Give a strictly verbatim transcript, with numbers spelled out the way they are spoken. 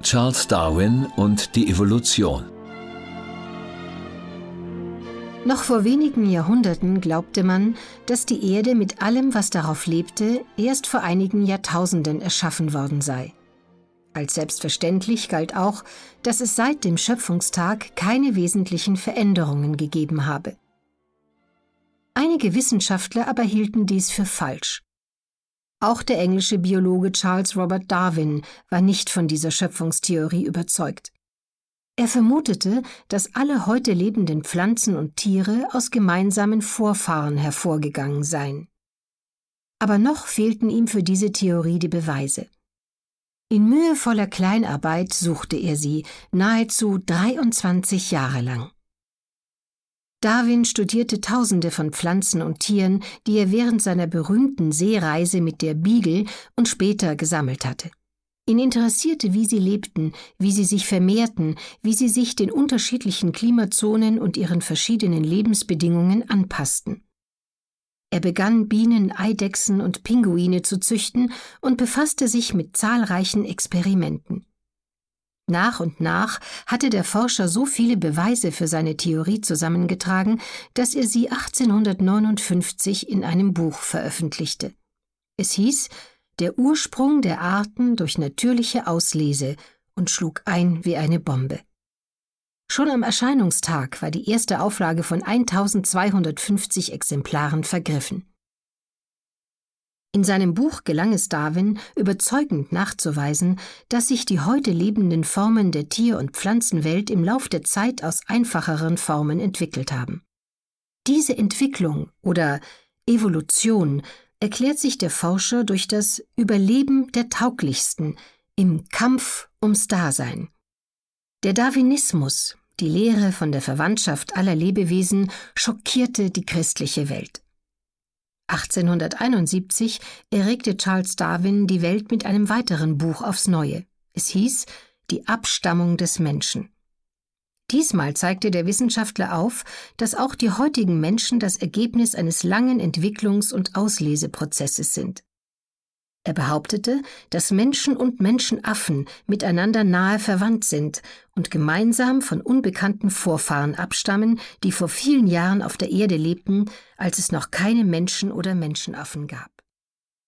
Charles Darwin und die Evolution. Noch vor wenigen Jahrhunderten glaubte man, dass die Erde mit allem, was darauf lebte, erst vor einigen Jahrtausenden erschaffen worden sei. Als selbstverständlich galt auch, dass es seit dem Schöpfungstag keine wesentlichen Veränderungen gegeben habe. Einige Wissenschaftler aber hielten dies für falsch. Auch der englische Biologe Charles Robert Darwin war nicht von dieser Schöpfungstheorie überzeugt. Er vermutete, dass alle heute lebenden Pflanzen und Tiere aus gemeinsamen Vorfahren hervorgegangen seien. Aber noch fehlten ihm für diese Theorie die Beweise. In mühevoller Kleinarbeit suchte er sie, nahezu dreiundzwanzig Jahre lang. Darwin studierte Tausende von Pflanzen und Tieren, die er während seiner berühmten Seereise mit der Beagle und später gesammelt hatte. Ihn interessierte, wie sie lebten, wie sie sich vermehrten, wie sie sich den unterschiedlichen Klimazonen und ihren verschiedenen Lebensbedingungen anpassten. Er begann, Bienen, Eidechsen und Pinguine zu züchten und befasste sich mit zahlreichen Experimenten. Nach und nach hatte der Forscher so viele Beweise für seine Theorie zusammengetragen, dass er sie achtzehnhundertneunundfünfzig in einem Buch veröffentlichte. Es hieß »Der Ursprung der Arten durch natürliche Auslese« und schlug ein wie eine Bombe. Schon am Erscheinungstag war die erste Auflage von eintausendzweihundertfünfzig Exemplaren vergriffen. In seinem Buch gelang es Darwin, überzeugend nachzuweisen, dass sich die heute lebenden Formen der Tier- und Pflanzenwelt im Lauf der Zeit aus einfacheren Formen entwickelt haben. Diese Entwicklung oder Evolution erklärt sich der Forscher durch das Überleben der Tauglichsten im Kampf ums Dasein. Der Darwinismus, die Lehre von der Verwandtschaft aller Lebewesen, schockierte die christliche Welt. achtzehnhunderteinundsiebzig erregte Charles Darwin die Welt mit einem weiteren Buch aufs Neue. Es hieß »Die Abstammung des Menschen«. Diesmal zeigte der Wissenschaftler auf, dass auch die heutigen Menschen das Ergebnis eines langen Entwicklungs- und Ausleseprozesses sind. Er behauptete, dass Menschen und Menschenaffen miteinander nahe verwandt sind und gemeinsam von unbekannten Vorfahren abstammen, die vor vielen Jahren auf der Erde lebten, als es noch keine Menschen oder Menschenaffen gab.